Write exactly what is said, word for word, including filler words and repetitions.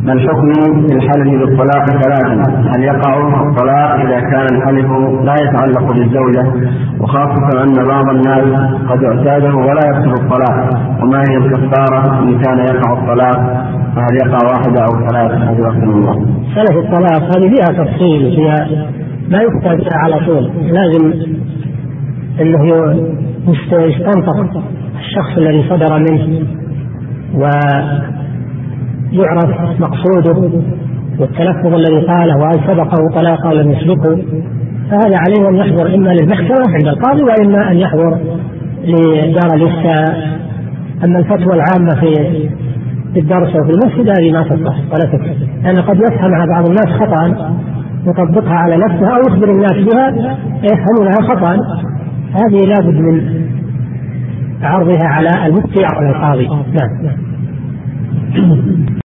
ما الحكم في الحلف بالطلاق ثلاثا؟ هل يقع الطلاق إذا كان الحلف لا يتعلق بالزوجة، وخاصة أن بعض الناس قد اعتاده ولا يكتب الطلاق؟ وما هي الكفارة إن كان يقع الطلاق؟ فهل يقع واحدة أو ثلاث؟ أجزاكم الله. حلف الطلاق هذه فيها تفصيل، فيها ما يكتب فيها على طول، لازم أنه يستنطق الشخص الذي صدر منه ويعرف مقصوده والتلفظ الذي قاله وهل سبقه طلاقه أو لم يسبقه، فهذا عليه أن يحضر إما للمحكمة عند القاضي وإما أن يحضر لدار الإفتاء. أما الفتوى العامة في الدرس أو في المسجد هذه ما تصح ولا تكفي، لأن قد يفهمها بعض الناس خطأ يطبقها على نفسها أو يخبر الناس بها يفهمونها خطأ، هذه لا بد من عرضها على المفتي أو القاضي. نعم.